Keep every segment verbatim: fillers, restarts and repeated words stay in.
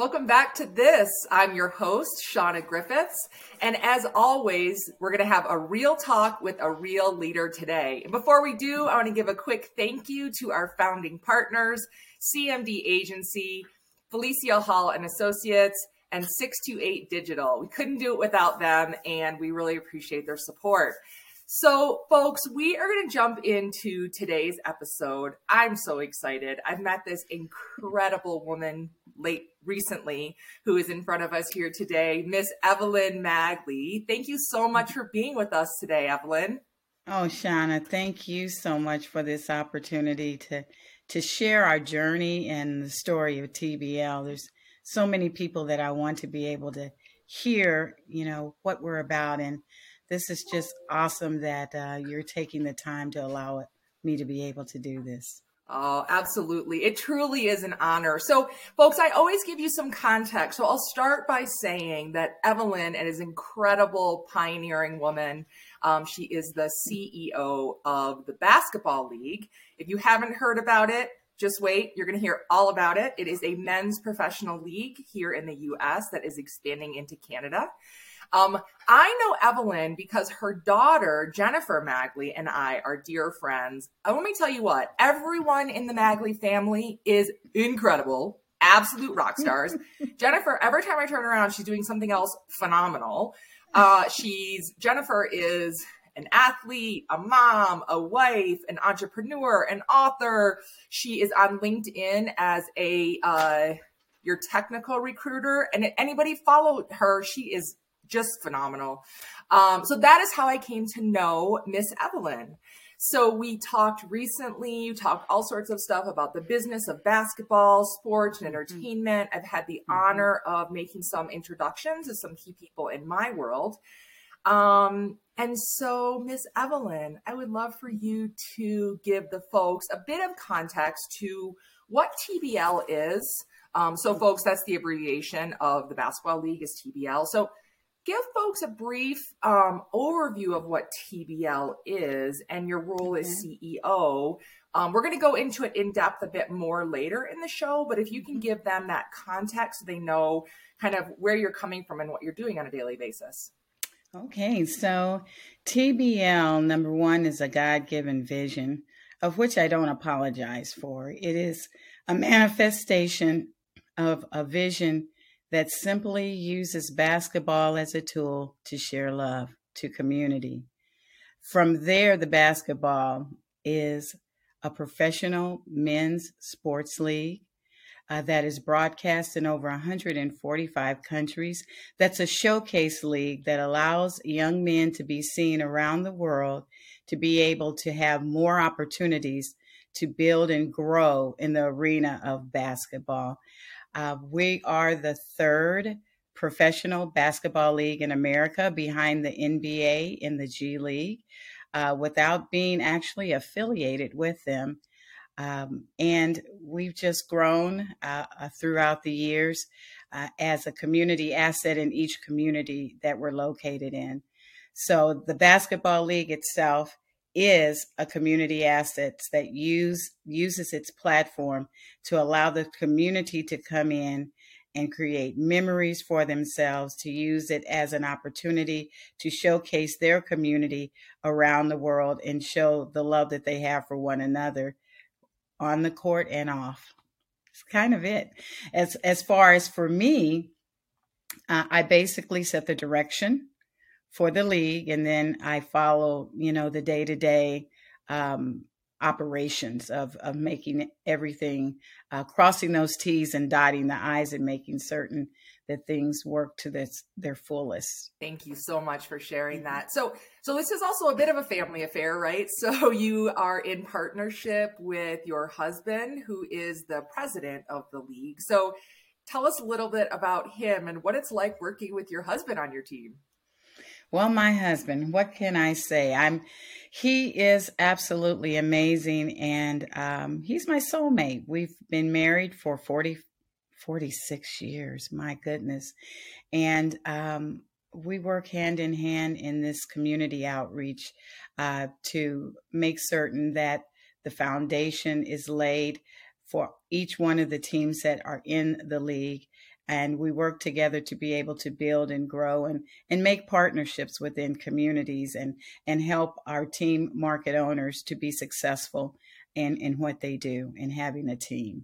Welcome back to this. I'm your host, Shauna Griffiths. And as always, we're going to have a real talk with a real leader today. And before we do, I want to give a quick thank you to our founding partners, C M D Agency, Felicia Hall and Associates, and six two eight Digital. We couldn't do it without them, and we really appreciate their support. So, folks, we are going to jump into today's episode. I'm so excited. I've met this incredible woman late recently who is in front of us here today, Miss Evelyn Magley. Thank you so much for being with us today, Evelyn. Oh, Shauna, thank you so much for this opportunity to to share our journey and the story of T B L. There's so many people that I want to be able to hear, you know, what we're about. And this is just awesome that uh, you're taking the time to allow it, me to be able to do this. Oh, absolutely. It truly is an honor. So, folks, I always give you some context. So I'll start by saying that Evelyn is an incredible pioneering woman. Um, she is the C E O of the Basketball League. If you haven't heard about it, just wait. You're going to hear all about it. It is a men's professional league here in the U S that is expanding into Canada. Um, I know Evelyn because her daughter, Jennifer Magley, and I are dear friends. And let me tell you what, everyone in the Magley family is incredible, absolute rock stars. Jennifer, every time I turn around, she's doing something else phenomenal. Uh, she's, Jennifer is an athlete, a mom, a wife, an entrepreneur, an author. She is on LinkedIn as a, uh, your technical recruiter. And if anybody followed her, she is just phenomenal. Um, so that is how I came to know Miss Evelyn. So we talked recently, you talked all sorts of stuff about the business of basketball, sports, and entertainment. I've had the honor of making some introductions to some key people in my world. Um, and so Miss Evelyn, I would love for you to give the folks a bit of context to what T B L is. Um, so folks, that's the abbreviation of the Basketball League is T B L. So give folks a brief um, overview of what T B L is and your role as C E O. Um, we're going to go into it in depth a bit more later in the show, but if you can give them that context so they know kind of where you're coming from and what you're doing on a daily basis. Okay, so T B L, number one, is a God-given vision of which I don't apologize for. It is a manifestation of a vision that simply uses basketball as a tool to share love to community. From there, the basketball is a professional men's sports league uh, that is broadcast in over one hundred forty-five countries. That's a showcase league that allows young men to be seen around the world, to be able to have more opportunities to build and grow in the arena of basketball. Uh, we are the third professional basketball league in America behind the N B A and the G League, uh, without being actually affiliated with them. Um, and we've just grown uh, uh, throughout the years uh, as a community asset in each community that we're located in. So the basketball league itself is a community asset that use uses its platform to allow the community to come in and create memories for themselves, to use it as an opportunity to showcase their community around the world and show the love that they have for one another on the court and off. It's kind of it. As, as far as for me, uh, I basically set the direction for the league, and then I follow, you know, the day-to-day um, operations of, of making everything, uh, crossing those T's and dotting the I's and making certain that things work to this, their fullest. Thank you so much for sharing that. So, so this is also a bit of a family affair, right? So you are in partnership with your husband, who is the president of the league. So tell us a little bit about him and what it's like working with your husband on your team. Well, my husband, what can I say? I'm, he is absolutely amazing. And um, he's my soulmate. We've been married for forty, forty-six years. My goodness. And um, we work hand in hand in this community outreach uh, to make certain that the foundation is laid for each one of the teams that are in the league. and we work together to be able to build and grow and, and make partnerships within communities and, and help our team market owners to be successful in, in what they do in having a team.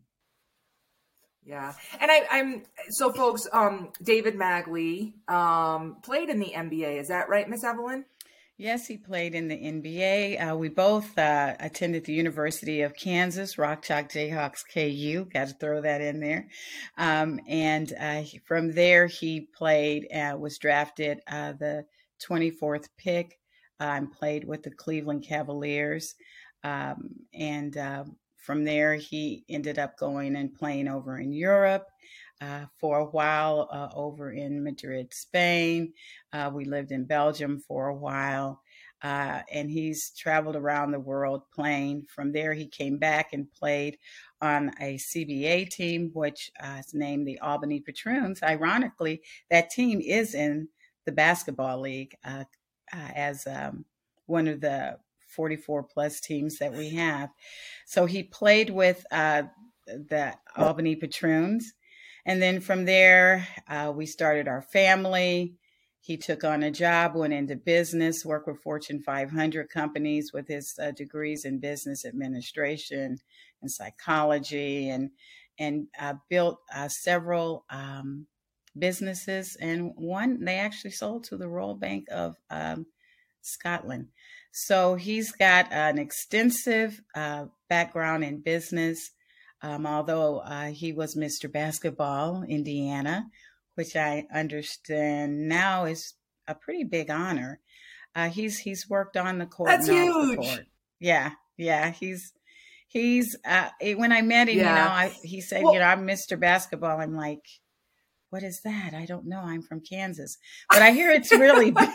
Yeah. And I, I'm, so folks, um, David Magley, um, played in the N B A. Is that right, Miss Evelyn? Yes, he played in the N B A. Uh, we both uh, attended the University of Kansas, Rock Chalk Jayhawks K U. Got to throw that in there. Um, and uh, from there, he played, uh, was drafted uh, the twenty-fourth pick, uh, and played with the Cleveland Cavaliers. Um, and uh, From there, he ended up going and playing over in Europe uh, for a while, uh, over in Madrid, Spain. Uh, we lived in Belgium for a while, uh, and he's traveled around the world playing. From there, he came back and played on a C B A team, which uh, is named the Albany Patroons. Ironically, that team is in the basketball league uh, uh, as um, one of the forty-four plus teams that we have. So he played with uh, the Albany Patroons. And then from there, uh, we started our family. He took on a job, went into business, worked with Fortune five hundred companies with his uh, degrees in business administration and psychology, and, and uh, built uh, several um, businesses. And one, they actually sold to the Royal Bank of um, Scotland. So he's got an extensive uh, background in business, um, although uh, he was Mister Basketball, Indiana, which I understand now is a pretty big honor. Uh, he's he's worked on the court. That's and off huge. The court. Yeah, yeah. He's he's uh, when I met him, yeah. you know, I, he said, well, you know, I'm Mister Basketball. I'm like, what is that? I don't know. I'm from Kansas, but I hear it's really big.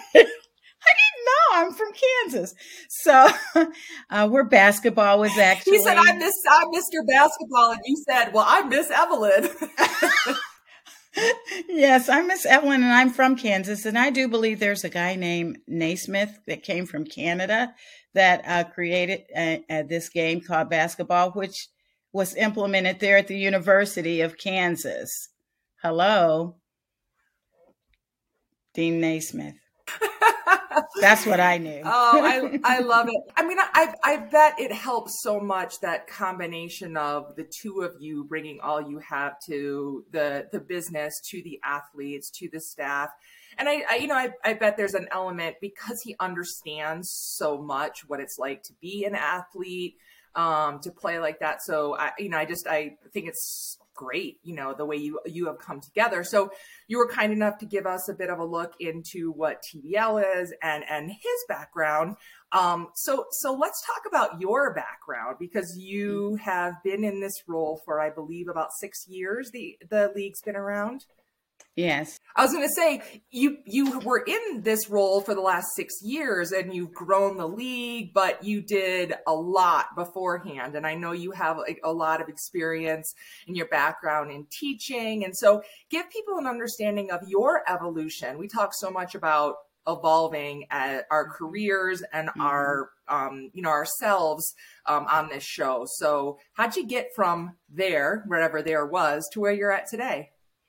I'm from Kansas. So uh, where basketball was actually. He said, I'm, Miss, I'm Mister Basketball. And you said, well, I'm Miss Evelyn. Yes, I'm Miss Evelyn, and I'm from Kansas. And I do believe there's a guy named Naismith that came from Canada that uh, created uh, uh, this game called basketball, which was implemented there at the University of Kansas. Hello, Dean Naismith. That's what I knew. Oh, I I love it. I mean, I I bet it helps so much, that combination of the two of you bringing all you have to the the business, to the athletes, to the staff. And I, I you know, I, I bet there's an element, because he understands so much what it's like to be an athlete, um, to play like that. So I, you know, I just, I think it's great, you know, the way you, you have come together. So you were kind enough to give us a bit of a look into what T B L is and, and his background. Um, so, so let's talk about your background, because you have been in this role for, I believe, about six years. The, the league's been around. Yes. I was going to say, you you were in this role for the last six years and you've grown the league, but you did a lot beforehand. And I know you have a, a lot of experience in your background in teaching. And so give people an understanding of your evolution. We talk so much about evolving at our careers and mm-hmm. our, um, you know, ourselves um, on this show. So how'd you get from there, wherever there was, to where you're at today?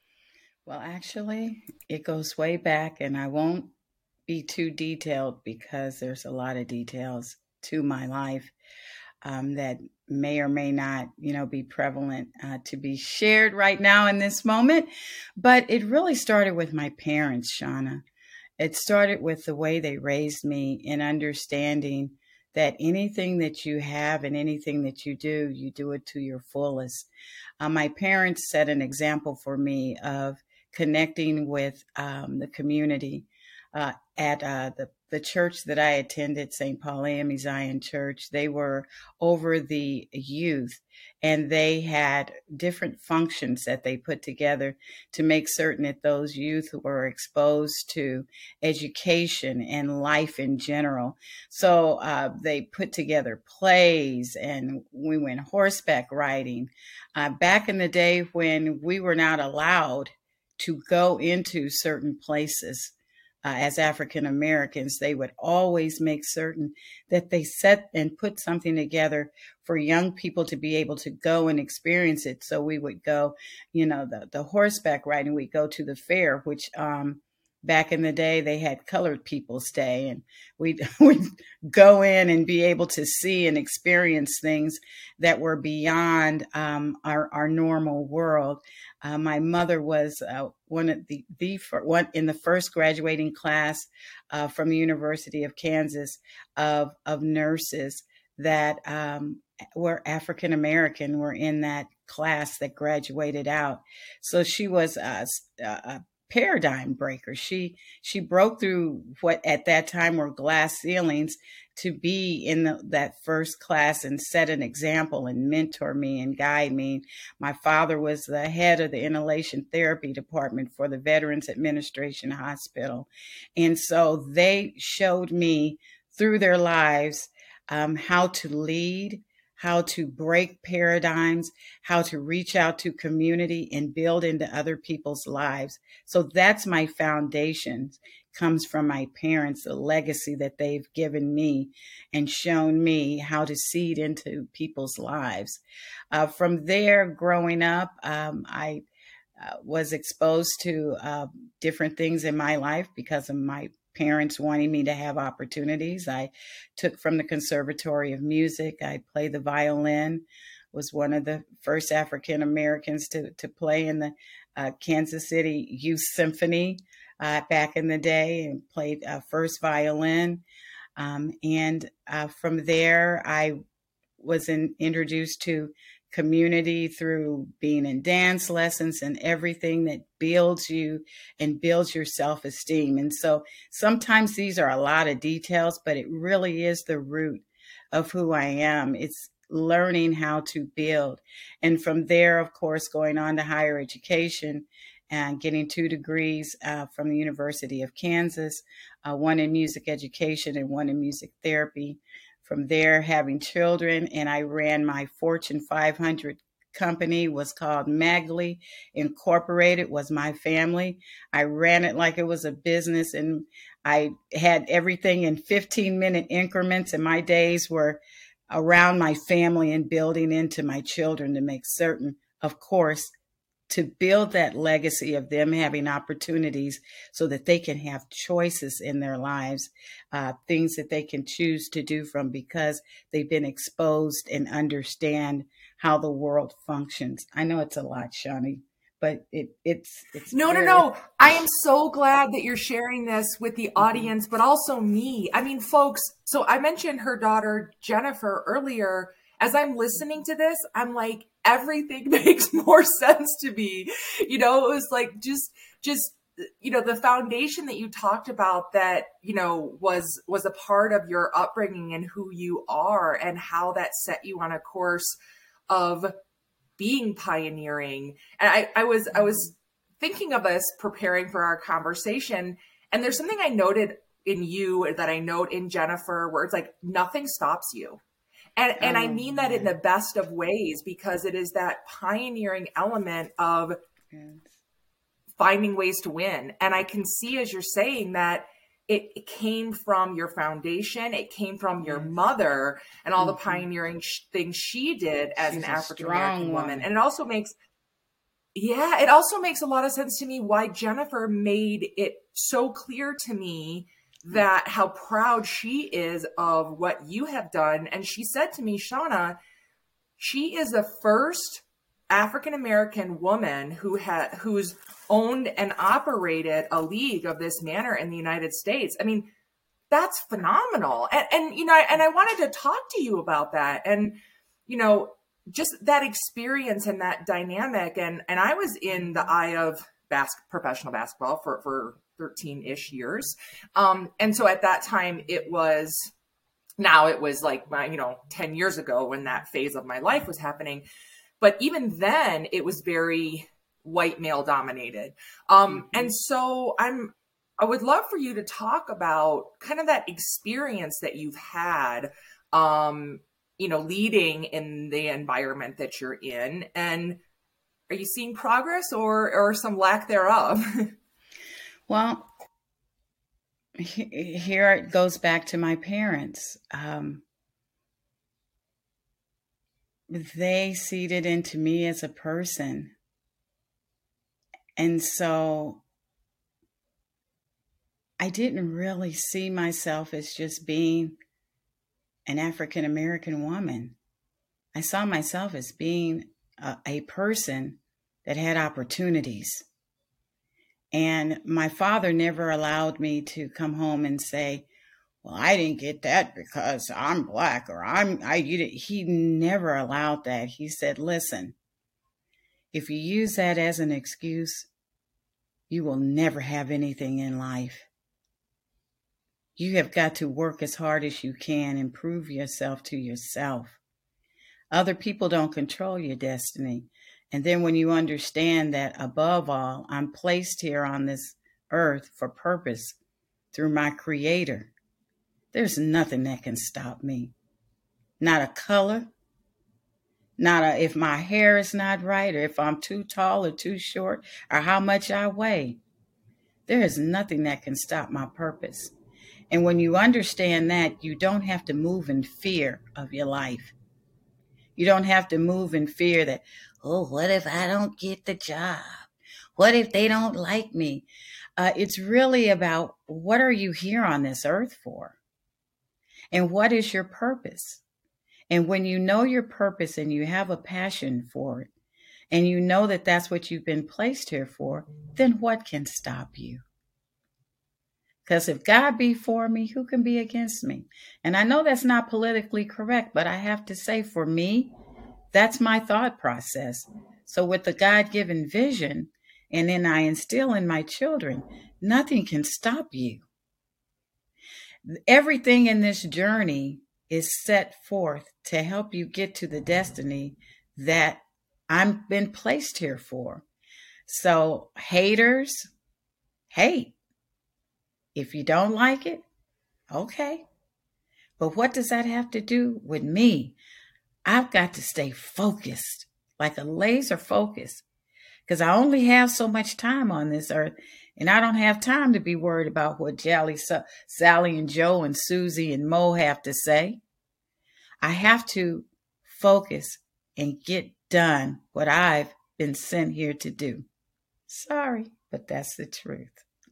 Well, actually, it goes way back, and I won't be too detailed because there's a lot of details to my life um, that may or may not, you know, be prevalent uh, to be shared right now in this moment. But it really started with my parents, Shauna. It started with the way they raised me in understanding that anything that you have and anything that you do, you do it to your fullest. Uh, my parents set an example for me of connecting with um, the community uh, at uh, the, the church that I attended, Saint Paul A M E Zion Church. They were over the youth, and they had different functions that they put together to make certain that those youth were exposed to education and life in general. So uh, they put together plays, and we went horseback riding. Uh, back in the day when we were not allowed to go into certain places, uh, as African Americans, they would always make certain that they set and put something together for young people to be able to go and experience it. So we would go, you know, the, the horseback riding, we'd go to the fair, which um, back in the day, they had colored people stay, and we'd, we'd go in and be able to see and experience things that were beyond um, our, our normal world. Uh, my mother was uh, one of the, the one in the first graduating class uh, from the University of Kansas of, of nurses that um, were African American, were in that class that graduated out. So she was a, a paradigm breaker. She she broke through what at that time were glass ceilings to be in the, that first class and set an example and mentor me and guide me. My father was the head of the inhalation therapy department for the Veterans Administration Hospital. And so they showed me through their lives um, how to lead, how to break paradigms, how to reach out to community and build into other people's lives. So that's my foundation, comes from my parents, the legacy that they've given me and shown me how to seed into people's lives. Uh, from there, growing up, um, I uh, was exposed to uh, different things in my life because of my parents wanting me to have opportunities. I took from the Conservatory of Music. I played the violin, was one of the first African Americans to, to play in the uh, Kansas City Youth Symphony uh, back in the day, and played uh, first violin. Um, and uh, from there, I was in, introduced to community through being in dance lessons and everything that builds you and builds your self-esteem. And so sometimes these are a lot of details, but it really is the root of who I am. It's learning how to build. And from there, of course, going on to higher education and getting two degrees uh, from the University of Kansas, uh, one in music education and one in music therapy. From there, having children, and I ran my Fortune five hundred company, was called Magley Incorporated, was my family. I ran it like it was a business, and I had everything in fifteen minute increments, and my days were around my family and building into my children to make certain, of course, to build that legacy of them having opportunities so that they can have choices in their lives, uh, things that they can choose to do from because they've been exposed and understand how the world functions. I know it's a lot, Shawnee, but it, it's, it's no, very... no, no. I am so glad that you're sharing this with the audience, mm-hmm. but also me. I mean, folks, so I mentioned her daughter, Jennifer, earlier. As I'm listening to this, I'm like, everything makes more sense to me. You know, it was like just, just, you know, the foundation that you talked about that, you know, was, was a part of your upbringing and who you are and how that set you on a course of being pioneering. And I, I was, I was thinking of us preparing for our conversation, and there's something I noted in you that I note in Jennifer, where it's like, nothing stops you. And, and I mean that in the best of ways, because it is that pioneering element of finding ways to win. And I can see, as you're saying, that it, it came from your foundation. It came from your mother and all mm-hmm. the pioneering sh- things she did as She's an African-American woman. woman. And it also makes, yeah, it also makes a lot of sense to me why Jennifer made it so clear to me that how proud she is of what you have done. And she said to me, Shauna, she is the first African-American woman who had, who's owned and operated a league of this manner in the United States. I mean, that's phenomenal. And, and, you know, and I wanted to talk to you about that. And, you know, just that experience and that dynamic. And, and I was in the eye of bas- professional basketball for, for, thirteen-ish years. Um, and so at that time it was, now it was like my, you know, ten years ago when that phase of my life was happening. But even then it was very white male dominated. Um, mm-hmm. And so I'm, I would love for you to talk about kind of that experience that you've had, um, you know, leading in the environment that you're in. And are you seeing progress or, or some lack thereof? Well, here it goes back to my parents. Um, they seeded into me as a person. And so I didn't really see myself as just being an African American woman. I saw myself as being a, a person that had opportunities. And my father never allowed me to come home and say, well, I didn't get that because I'm Black or I'm, I, you did. He never allowed that. He said, listen, if you use that as an excuse, you will never have anything in life. You have got to work as hard as you can and prove yourself to yourself. Other people don't control your destiny. And then when you understand that above all, I'm placed here on this earth for purpose through my Creator, there's nothing that can stop me. Not a color, not a, if my hair is not right, or if I'm too tall or too short, or how much I weigh. There is nothing that can stop my purpose. And when you understand that, you don't have to move in fear of your life. You don't have to move in fear that, oh, what if I don't get the job? What if they don't like me? Uh, it's really about, what are you here on this earth for? And what is your purpose? And when you know your purpose and you have a passion for it, and you know that that's what you've been placed here for, then what can stop you? Because if God be for me, who can be against me? And I know that's not politically correct, but I have to say, for me, that's my thought process. So with the God-given vision, and then I instill in my children, nothing can stop you. Everything in this journey is set forth to help you get to the destiny that I've been placed here for. So haters, hate. If you don't like it, okay. But what does that have to do with me? I've got to stay focused, like a laser focus, because I only have so much time on this earth, and I don't have time to be worried about what Jolly, Sally and Joe and Susie and Mo have to say. I have to focus and get done what I've been sent here to do. Sorry, but that's the truth.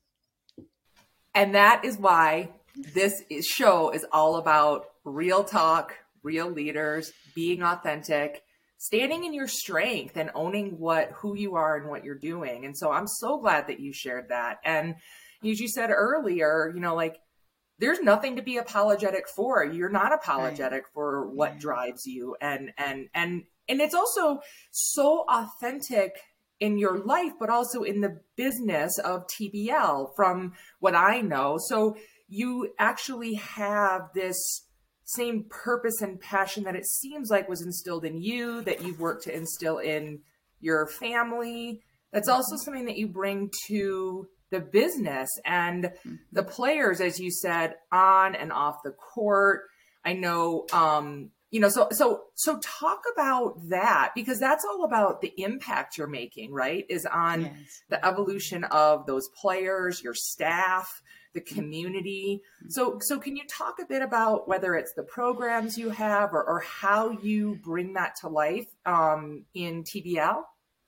And that is why this is, show is all about real talk, real leaders, being authentic, standing in your strength and owning what, who you are and what you're doing. And so I'm so glad that you shared that. And as you said earlier, you know, like, there's nothing to be apologetic for. You're not apologetic right. for what yeah. drives you. And, and, and, and it's also so authentic in your life, but also in the business of T B L from what I know. So you actually have this same purpose and passion that it seems like was instilled in you, that you've worked to instill in your family. That's also something that you bring to the business and the players, as you said, on and off the court. I know, um, you know, so, so, so talk about that, because that's all about the impact you're making, right? Is on yes. the evolution of those players, your staff, the community. So, so can you talk a bit about whether it's the programs you have or, or how you bring that to life um, in T B L?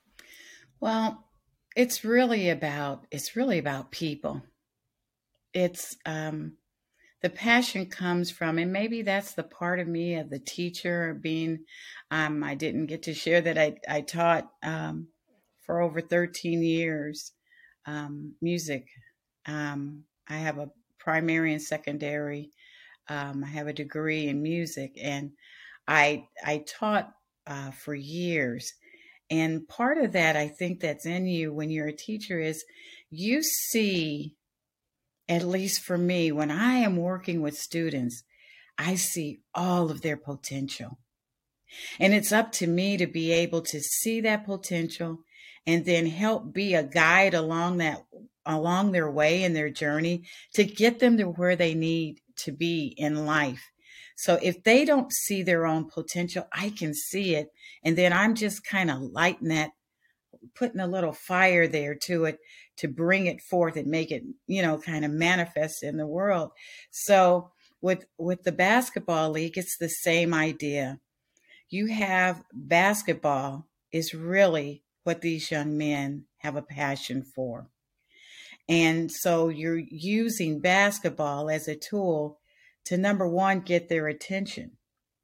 Well, it's really about, it's really about people. It's, um, the passion comes from, and maybe that's the part of me of the teacher being, um, I didn't get to share that I, I taught um, for over thirteen years um, music. Um, I have a primary and secondary. Um, I have a degree in music, and I I taught uh, for years. And part of that, I think that's in you when you're a teacher is you see, at least for me, when I am working with students, I see all of their potential. And it's up to me to be able to see that potential and then help be a guide along that, along their way in their journey to get them to where they need to be in life. So if they don't see their own potential, I can see it. And then I'm just kind of lighting that, putting a little fire there to it to bring it forth and make it, you know, kind of manifest in the world. So with with the basketball league, it's the same idea. You have basketball is really what these young men have a passion for. And so you're using basketball as a tool to, number one, get their attention.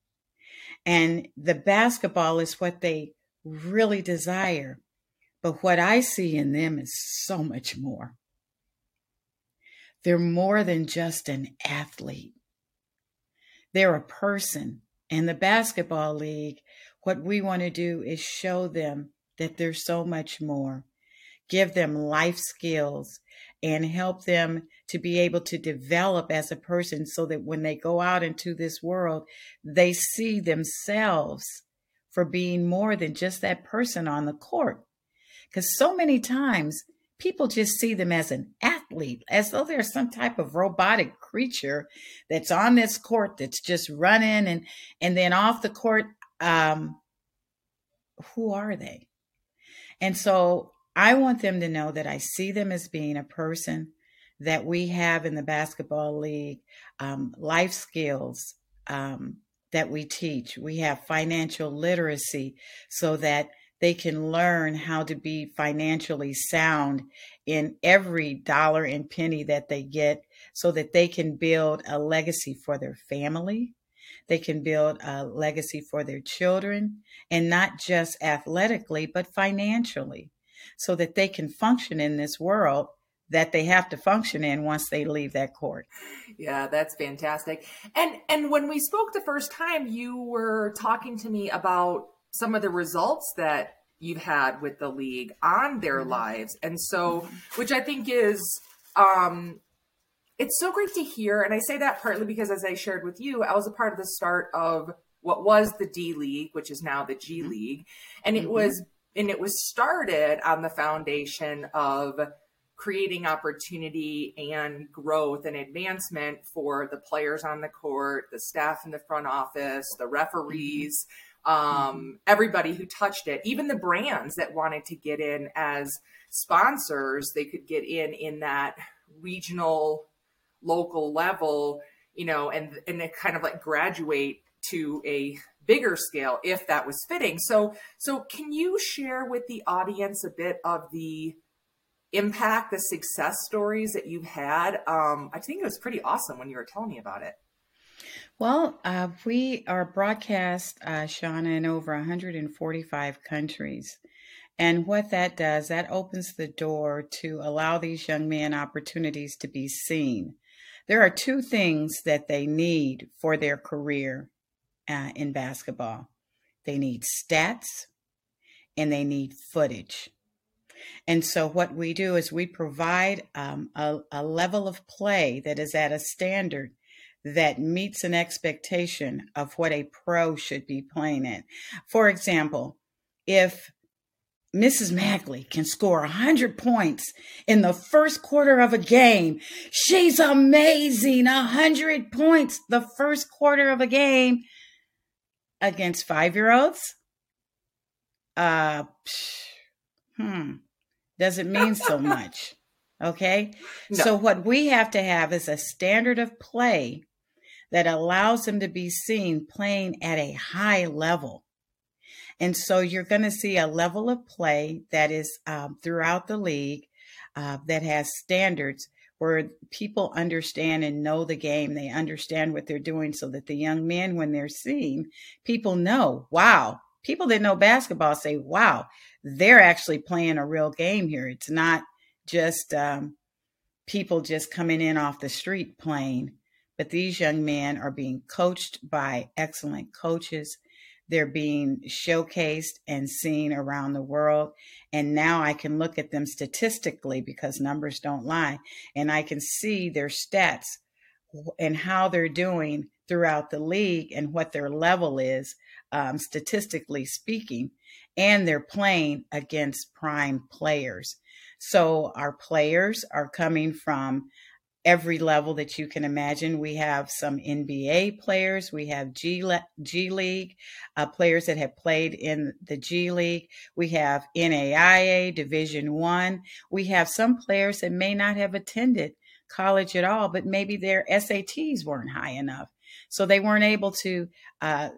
And the basketball is what they really desire. But what I see in them is so much more. They're more than just an athlete. They're a person. And the basketball league, what we want to do is show them that there's so much more. Give them life skills and help them to be able to develop as a person so that when they go out into this world, they see themselves for being more than just that person on the court. Because so many times people just see them as an athlete, as though they're some type of robotic creature that's on this court that's just running and, and then off the court. Um, who are they? And so I want them to know that I see them as being a person, that we have in the basketball league, um, life skills um, that we teach. We have financial literacy so that they can learn how to be financially sound in every dollar and penny that they get so that they can build a legacy for their family. They can build a legacy for their children, and not just athletically, but financially, so that they can function in this world that they have to function in once they leave that court. Yeah, that's fantastic. And and when we spoke the first time, you were talking to me about some of the results that you've had with the league on their mm-hmm. lives. And so, mm-hmm. which I think is, um, it's so great to hear. And I say that partly because, as I shared with you, I was a part of the start of what was the D League, which is now the G mm-hmm. League. And it mm-hmm. was, and it was started on the foundation of creating opportunity and growth and advancement for the players on the court, the staff in the front office, the referees, um, mm-hmm. everybody who touched it, even the brands that wanted to get in as sponsors, they could get in in that regional, local level, you know, and, and it kind of like graduate to a bigger scale if that was fitting. So, so can you share with the audience a bit of the impact, the success stories that you've had? Um, I think it was pretty awesome when you were telling me about it. Well, uh, we are broadcast, uh, Shauna, in over one hundred forty-five countries. And what that does, that opens the door to allow these young men opportunities to be seen. There are two things that they need for their career uh, in basketball. They need stats and they need footage. And so what we do is we provide um, a, a level of play that is at a standard that meets an expectation of what a pro should be playing at. For example, if Missus Magley can score one hundred points in the first quarter of a game, she's amazing. one hundred points the first quarter of a game against five-year-olds? Uh, hmm. Doesn't mean so much. Okay. No. So what we have to have is a standard of play that allows them to be seen playing at a high level. And so you're going to see a level of play that is um, throughout the league uh, that has standards where people understand and know the game. They understand what they're doing so that the young men, when they're seen, people know, wow, people that know basketball say, wow, they're actually playing a real game here. It's not just um, people just coming in off the street playing, but these young men are being coached by excellent coaches. They're being showcased and seen around the world. And now I can look at them statistically because numbers don't lie. And I can see their stats and how they're doing throughout the league and what their level is, um, statistically speaking. And they're playing against prime players. So our players are coming from every level that you can imagine. We have some N B A players. We have G, Le- G League uh, players that have played in the G League. We have N A I A, Division One. We have some players that may not have attended college at all, but maybe their S A Ts weren't high enough. So they weren't able to uh,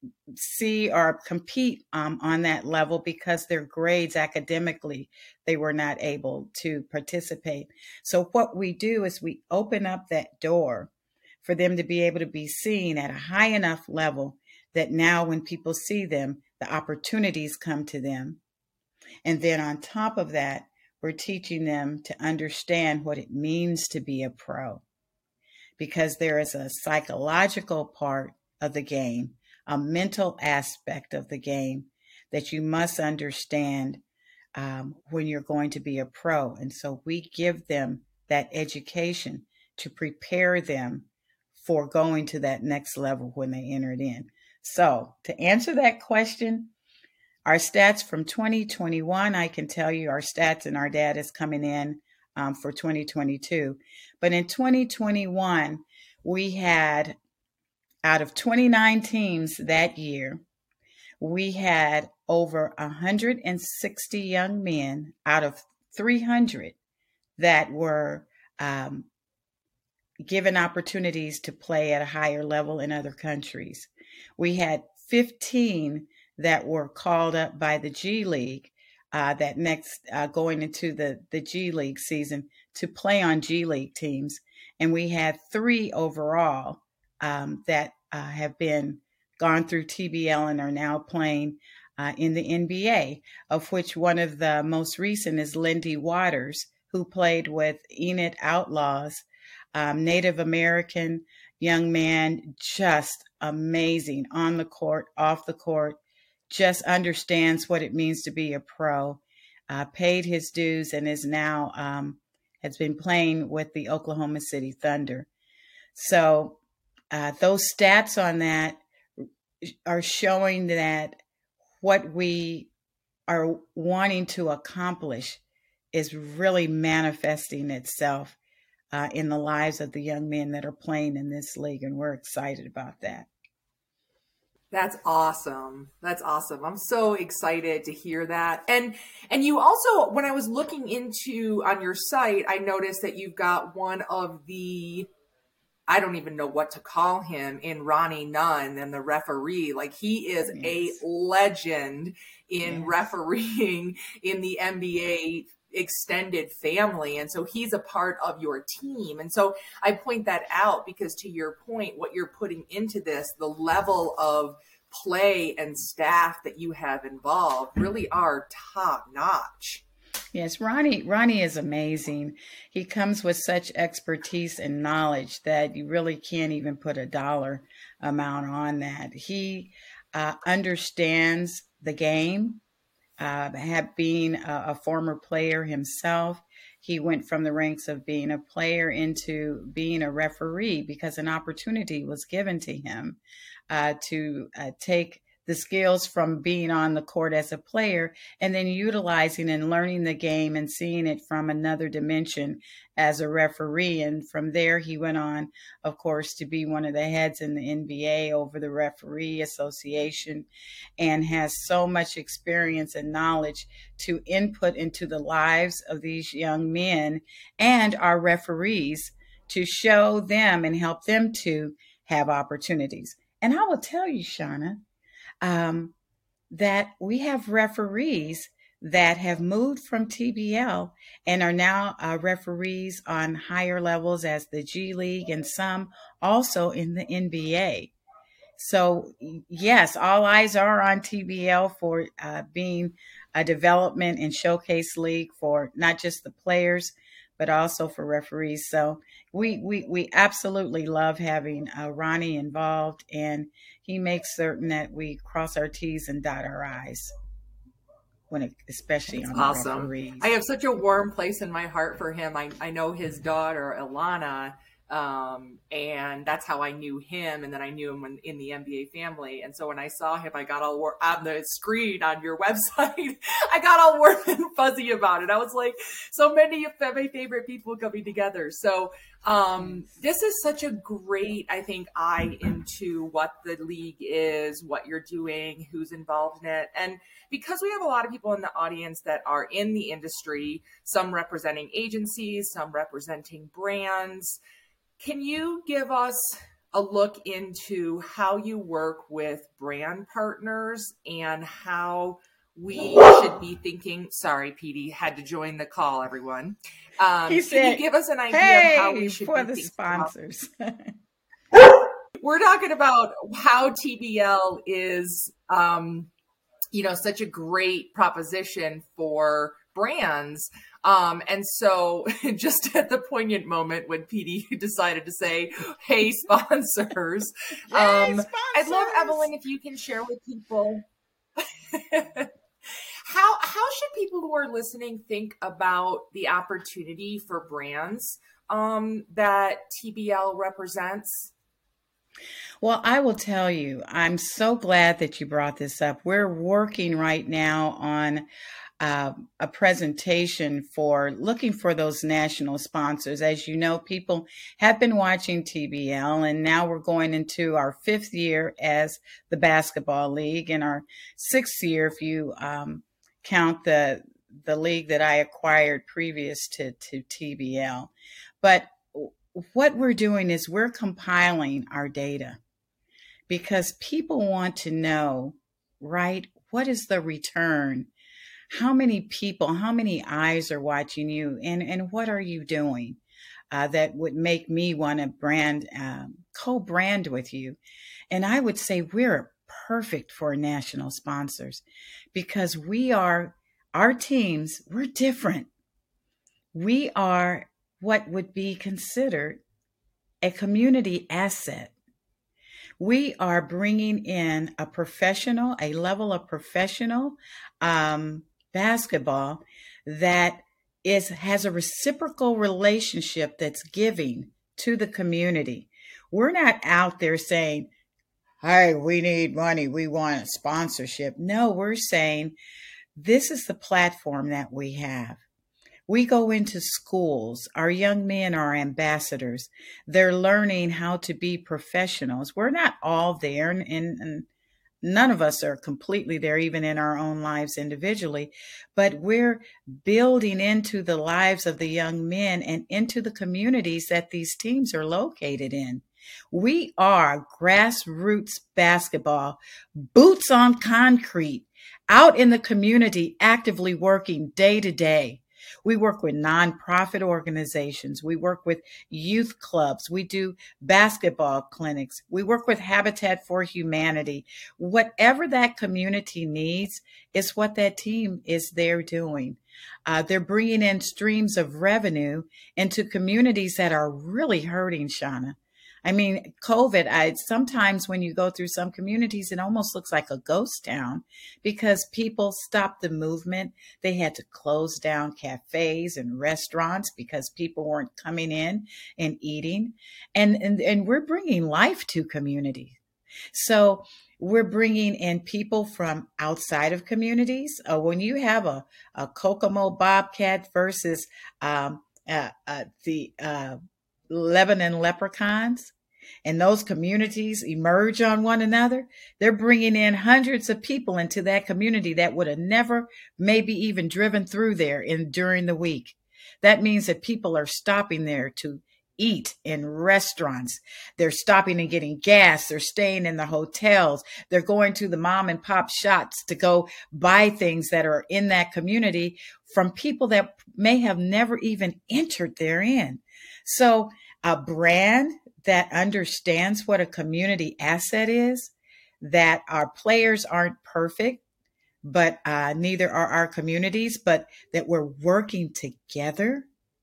see or compete um, on that level because their grades academically, they were not able to participate. So what we do is we open up that door for them to be able to be seen at a high enough level that now when people see them, the opportunities come to them. And then on top of that, we're teaching them to understand what it means to be a pro, because there is a psychological part of the game, a mental aspect of the game that you must understand um, when you're going to be a pro. And so we give them that education to prepare them for going to that next level when they enter it in. So to answer that question, our stats from twenty twenty-one, I can tell you our stats and our data is coming in um, for twenty twenty-two. But in twenty twenty-one, we had, out of twenty-nine teams that year, we had over one hundred sixty young men out of three hundred that were um, given opportunities to play at a higher level in other countries. We had fifteen that were called up by the G League uh, that next uh, going into the, the G League season to play on G League teams. And we had three overall um, that uh, have been gone through T B L and are now playing uh, in the N B A, of which one of the most recent is Lindy Waters, who played with Enid Outlaws, um, Native American young man, just amazing on the court, off the court, just understands what it means to be a pro, uh, paid his dues, and is now um, has been playing with the Oklahoma City Thunder. So uh, those stats on that are showing that what we are wanting to accomplish is really manifesting itself uh, in the lives of the young men that are playing in this league, and we're excited about that. That's awesome. That's awesome. I'm so excited to hear that. And and you also, when I was looking into on your site, I noticed that you've got one of the, I don't even know what to call him, in Ronnie Nunn and the referee. Like, he is yes. a legend in yes. refereeing in the N B A extended family. And so he's a part of your team. And so I point that out because, to your point, what you're putting into this, the level of play and staff that you have involved really are top notch. Yes, Ronnie, Ronnie is amazing. He comes with such expertise and knowledge that you really can't even put a dollar amount on that. He uh, understands the game. Uh, had been a, a former player himself. He went from the ranks of being a player into being a referee because an opportunity was given to him uh, to uh, take the skills from being on the court as a player and then utilizing and learning the game and seeing it from another dimension as a referee. And from there, he went on, of course, to be one of the heads in the N B A over the Referee Association, and has so much experience and knowledge to input into the lives of these young men and our referees to show them and help them to have opportunities. And I will tell you, Shauna, Um, that we have referees that have moved from T B L and are now uh, referees on higher levels as the G League, and some also in the N B A. So yes, all eyes are on T B L for uh, being a development and showcase league for not just the players, but also for referees. So we we we absolutely love having uh, Ronnie involved, and he makes certain that we cross our T's and dot our I's when it, especially That's on awesome. referees. I have such a warm place in my heart for him. I, I know his daughter, Ilana, Um, and that's how I knew him. And then I knew him in, in the N B A family. And so when I saw him, I got all war- on the screen on your website, I got all warm and fuzzy about it. I was like, so many of my favorite people coming together. So, um, this is such a great, I think, eye into what the league is, what you're doing, who's involved in it. And because we have a lot of people in the audience that are in the industry, some representing agencies, some representing brands, can you give us a look into how you work with brand partners and how we should be thinking? Sorry, Petey had to join the call, everyone. Um, he said, can you give us an idea hey, of how we should for be the sponsors? We're talking about how T B L is, um, you know, such a great proposition for brands. Um, and so just at the poignant moment when Petey decided to say, hey, sponsors, hey, um, sponsors. I'd love, Evelyn, if you can share with people how, how should people who are listening think about the opportunity for brands um, that T B L represents? Well, I will tell you, I'm so glad that you brought this up. We're working right now on uh, a presentation for looking for those national sponsors. As you know, people have been watching T B L, and now we're going into our fifth year as the basketball league, and our sixth year if you um, count the the league that I acquired previous to, to T B L. But what we're doing is we're compiling our data because people want to know, right, what is the return? How many people, how many eyes are watching you, and, and what are you doing uh, that would make me want to brand, um, co-brand with you? And I would say we're perfect for national sponsors because we are, our teams, we're different. We are what would be considered a community asset. We are bringing in a professional, a level of professional um, basketball that is has a reciprocal relationship that's giving to the community. We're not out there saying, hey, we need money, we want a sponsorship. No, we're saying this is the platform that we have. We go into schools. Our young men are ambassadors. They're learning how to be professionals. We're not all there, and, and none of us are completely there, even in our own lives individually, but we're building into the lives of the young men and into the communities that these teams are located in. We are grassroots basketball, boots on concrete, out in the community, actively working day to day. We work with nonprofit organizations. We work with youth clubs. We do basketball clinics. We work with Habitat for Humanity. Whatever that community needs is what that team is there doing. Uh, they're bringing in streams of revenue into communities that are really hurting, Shauna. I mean, COVID, I, sometimes when you go through some communities, it almost looks like a ghost town because people stopped the movement. They had to close down cafes and restaurants because people weren't coming in and eating. And, and, and we're bringing life to communities. So we're bringing in people from outside of communities. Uh, when you have a, a Kokomo Bobcat versus um, uh, uh, the uh, Lebanon Leprechauns, and those communities emerge on one another, they're bringing in hundreds of people into that community that would have never maybe even driven through there in during the week. That means that people are stopping there to eat in restaurants. They're stopping and getting gas. They're staying in the hotels. They're going to the mom and pop shops to go buy things that are in that community from people that may have never even entered therein. So a brand that understands what a community asset is, that our players aren't perfect, but uh, neither are our communities, but that we're working together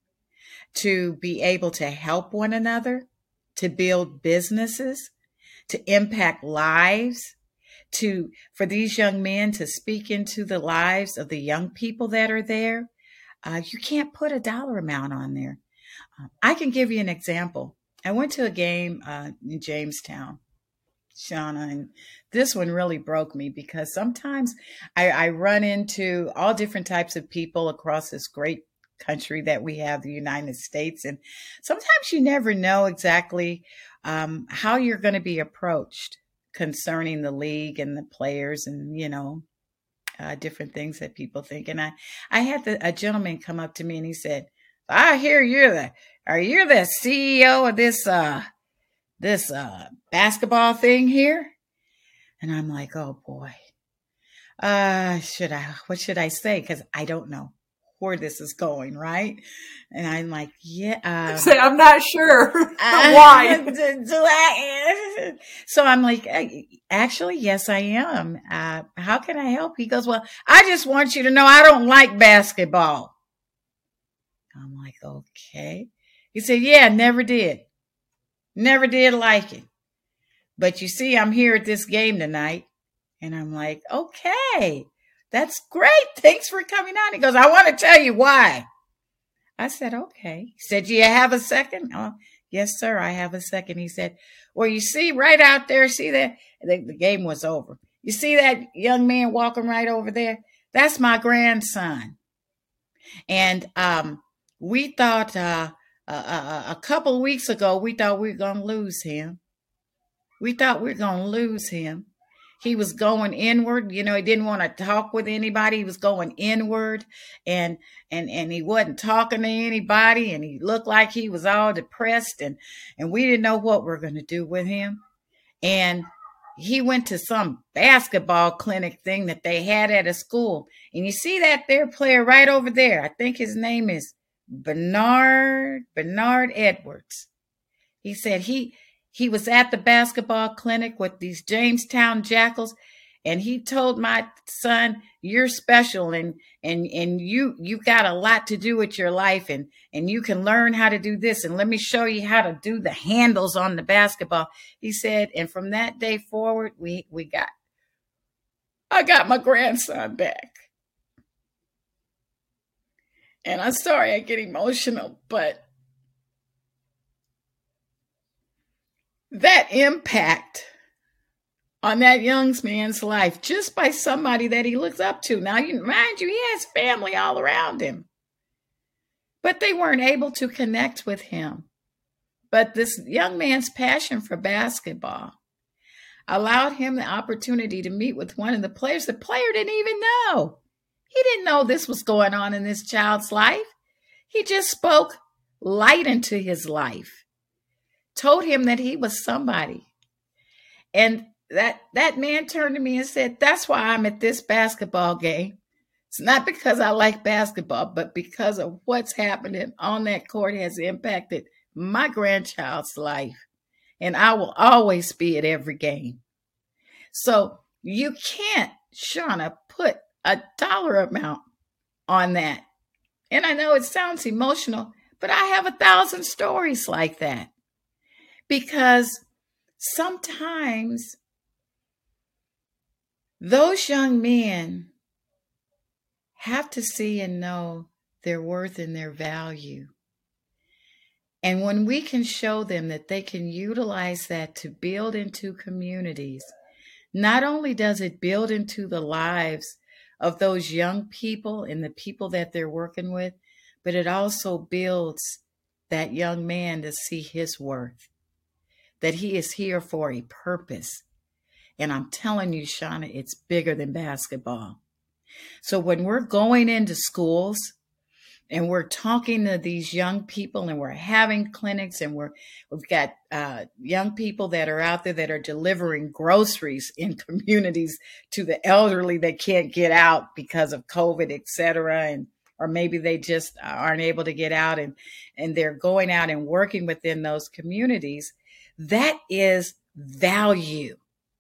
to be able to help one another, to build businesses, to impact lives, to for these young men to speak into the lives of the young people that are there. Uh, you can't put a dollar amount on there. I can give you an example. I went to a game uh, in Jamestown, Shauna, and this one really broke me because sometimes I, I run into all different types of people across this great country that we have, the United States. And sometimes you never know exactly um, how you're going to be approached concerning the league and the players and, you know, uh, different things that people think. And I, I had the, a gentleman come up to me and he said, I hear you're the, are you the C E O of this, uh, this, uh, basketball thing here? And I'm like, oh boy, uh, should I, what should I say? Cause I don't know where this is going. Right. And I'm like, yeah, um, say, I'm not sure uh, why. do, do I, so I'm like, actually, yes, I am. Uh, how can I help? He goes, well, I just want you to know I don't like basketball. I'm like, okay. He said, yeah, never did. Never did like it. But you see, I'm here at this game tonight. And I'm like, okay, that's great. Thanks for coming on. He goes, I want to tell you why. I said, okay. He said, do you have a second? Oh, yes, sir, I have a second. He said, well, you see right out there, see that? The, the game was over. You see that young man walking right over there? That's my grandson. And um, we thought uh, uh, a couple of weeks ago, we thought we were going to lose him. We thought we were going to lose him. He was going inward. You know, he didn't want to talk with anybody. He was going inward and, and, and he wasn't talking to anybody. And he looked like he was all depressed and, and we didn't know what we we're going to do with him. And he went to some basketball clinic thing that they had at a school. And you see that there player right over there. I think his name is Bernard, Bernard Edwards. He said he, He was at the basketball clinic with these Jamestown Jackals, and he told my son, you're special and and and you you got a lot to do with your life and, and you can learn how to do this. And let me show you how to do the handles on the basketball. He said, and from that day forward, we, we got, I got my grandson back. And I'm sorry I get emotional, but that impact on that young man's life just by somebody that he looks up to. Now, you mind you, he has family all around him, but they weren't able to connect with him. But this young man's passion for basketball allowed him the opportunity to meet with one of the players. The player didn't even know. He didn't know this was going on in this child's life. He just spoke light into his life. Told him that he was somebody. And that, that man turned to me and said, that's why I'm at this basketball game. It's not because I like basketball, but because of what's happening on that court has impacted my grandchild's life. And I will always be at every game. So you can't, Shauna, put a dollar amount on that. And I know it sounds emotional, but I have a thousand stories like that. Because sometimes those young men have to see and know their worth and their value. And when we can show them that they can utilize that to build into communities, not only does it build into the lives of those young people and the people that they're working with, but it also builds that young man to see his worth, that he is here for a purpose. And I'm telling you, Shauna, it's bigger than basketball. So when we're going into schools and we're talking to these young people and we're having clinics and we're, we've got uh, young people that are out there that are delivering groceries in communities to the elderly that can't get out because of COVID, et cetera. And, or maybe they just aren't able to get out and, and they're going out and working within those communities. That is value.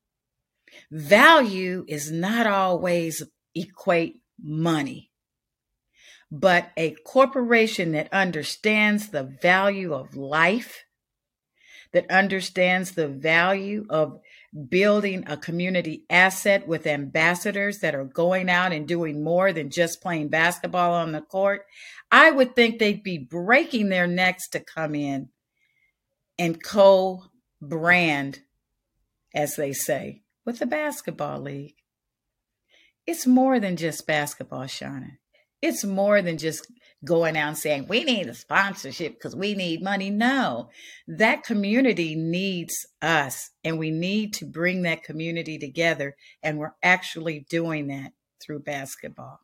Value is not always equate money, but a corporation that understands the value of life, that understands the value of building a community asset with ambassadors that are going out and doing more than just playing basketball on the court. I would think they'd be breaking their necks to come in and co-brand, as they say, with the basketball league. It's more than just basketball, Shauna. It's more than just going out and saying, we need a sponsorship because we need money. No, that community needs us, and we need to bring that community together. And we're actually doing that through basketball.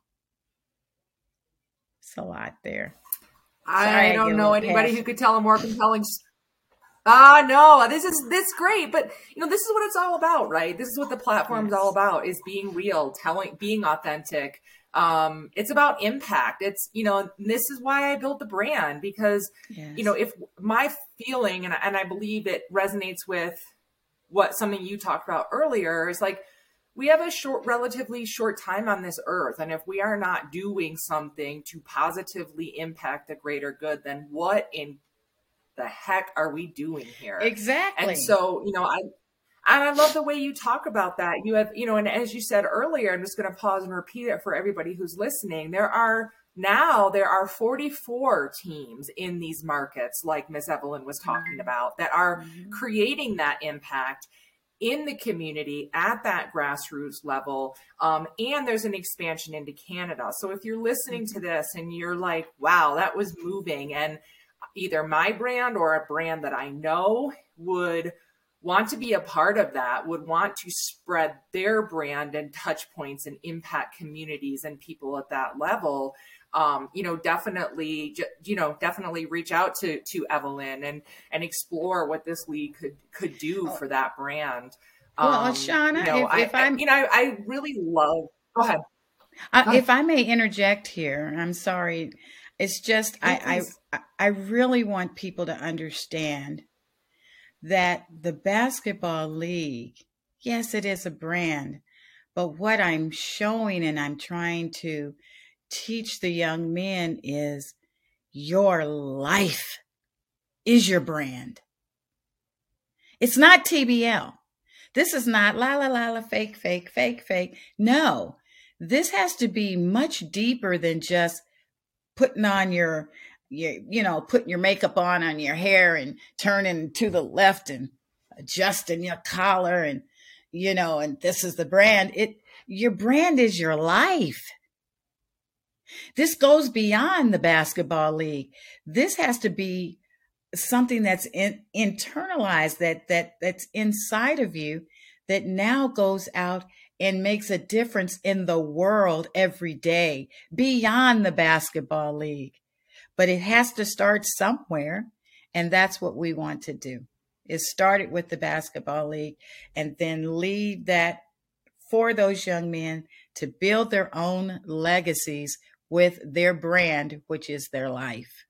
It's a lot there. I Sorry, don't I know anybody passion. who could tell a more compelling story. Ah, uh, no, this is, this is great. But, you know, this is what it's all about, right? This is what the platform is yes. all about, is being real, telling, being authentic. Um, it's about impact. It's, you know, this is why I built the brand, because, yes. you know, if my feeling, and, and I believe it resonates with what something you talked about earlier, is like, we have a short, relatively short time on this earth. And if we are not doing something to positively impact the greater good, then what in the heck are we doing here? Exactly. And so, you know, I, and I love the way you talk about that. You have, you know, and as you said earlier, I'm just going to pause and repeat it for everybody who's listening. There are now, there are forty-four teams in these markets, like Miss Evelyn was talking about, that are mm-hmm. creating that impact in the community at that grassroots level. Um, and there's an expansion into Canada. So if you're listening to this and you're like, wow, that was moving, and either my brand or a brand that I know would want to be a part of that, would want to spread their brand and touch points and impact communities and people at that level, um, you know, definitely, you know, definitely reach out to, to Evelyn and, and explore what this league could, could do for that brand. Well, um, Shauna, you know, if, if I, I'm, you know, I, I really love, go ahead. Uh, go ahead. If I may interject here, I'm sorry. It's just, I, I, I really want people to understand that the basketball league, yes, it is a brand, but what I'm showing and I'm trying to teach the young men is your life is your brand. It's not T B L. This is not la, la, la, la, fake, fake, fake, fake. No, this has to be much deeper than just putting on your, your, you know, putting your makeup on on your hair and turning to the left and adjusting your collar and, you know, and this is the brand. It, your brand is your life. This goes beyond the basketball league. This has to be something that's in, internalized, that that that's inside of you, that now goes out and makes a difference in the world every day, beyond the basketball league. But it has to start somewhere, and that's what we want to do, is start it with the basketball league and then leave that for those young men to build their own legacies with their brand, which is their life.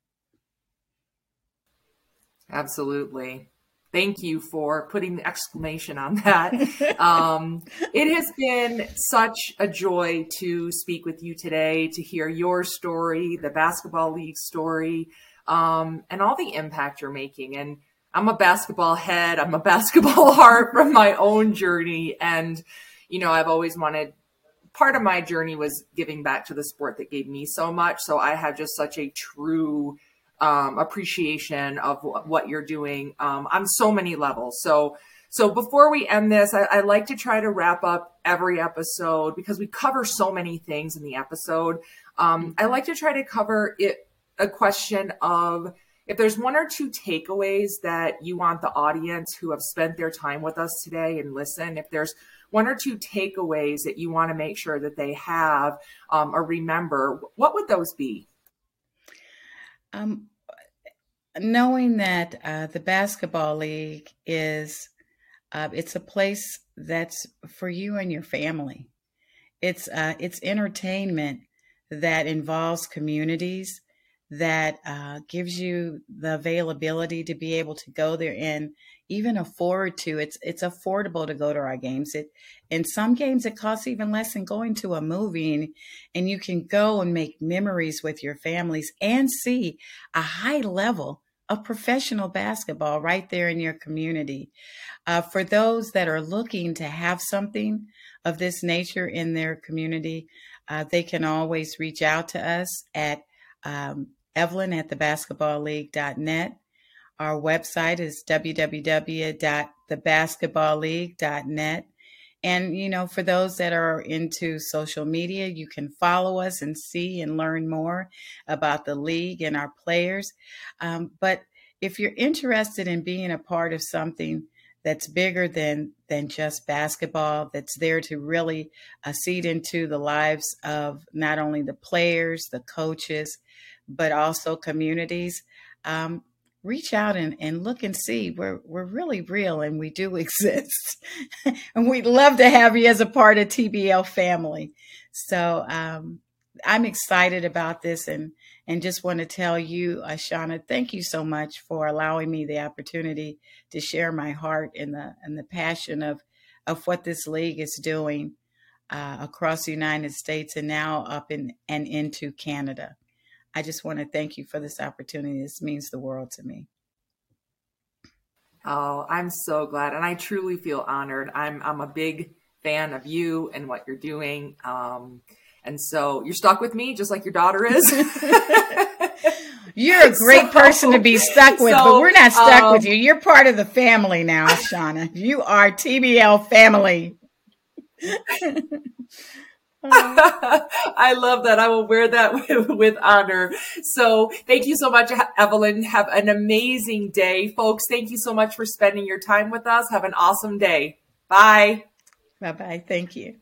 Absolutely. Thank you for putting the exclamation on that. Um, it has been such a joy to speak with you today, to hear your story, the basketball league story, um, and all the impact you're making. And I'm a basketball head. I'm a basketball heart from my own journey. And, you know, I've always wanted, part of my journey was giving back to the sport that gave me so much. So I have just such a true Um, appreciation of w- what you're doing um, on so many levels. So, so before we end this, I, I like to try to wrap up every episode because we cover so many things in the episode. Um, I like to try to cover it, a question of if there's one or two takeaways that you want the audience who have spent their time with us today and listen, if there's one or two takeaways that you want to make sure that they have um, or remember, what would those be? Um, knowing that uh, the basketball league is, uh, it's a place that's for you and your family. It's uh, it's entertainment that involves communities, that uh, gives you the availability to be able to go there and even afford to. It's it's affordable to go to our games. It in some games it costs even less than going to a movie, and, and you can go and make memories with your families and see a high level of professional basketball right there in your community. Uh, for those that are looking to have something of this nature in their community, uh, they can always reach out to us at um, Evelyn at the basketball league dot net. Our website is w w w dot the basketball league dot net. And, you know, for those that are into social media, you can follow us and see and learn more about the league and our players. Um, but if you're interested in being a part of something that's bigger than than just basketball, that's there to really uh, seed into the lives of not only the players, the coaches, but also communities, um, reach out and, and look and see. We're we're really real and we do exist. And we'd love to have you as a part of T B L family. So um, I'm excited about this and, and just want to tell you, Ashana, thank you so much for allowing me the opportunity to share my heart and the and the passion of, of what this league is doing uh, across the United States and now up in and into Canada. I just want to thank you for this opportunity. This means the world to me. Oh, I'm so glad. And I truly feel honored. I'm I'm a big fan of you and what you're doing. Um, and so you're stuck with me, just like your daughter is. You're a great so, person to be stuck with, so, but we're not stuck um, with you. You're part of the family now, Shauna. You are T B L family. I love that. I will wear that with, with honor. So thank you so much, Evelyn. Have an amazing day. Folks, thank you so much for spending your time with us. Have an awesome day. Bye. Bye-bye. Thank you.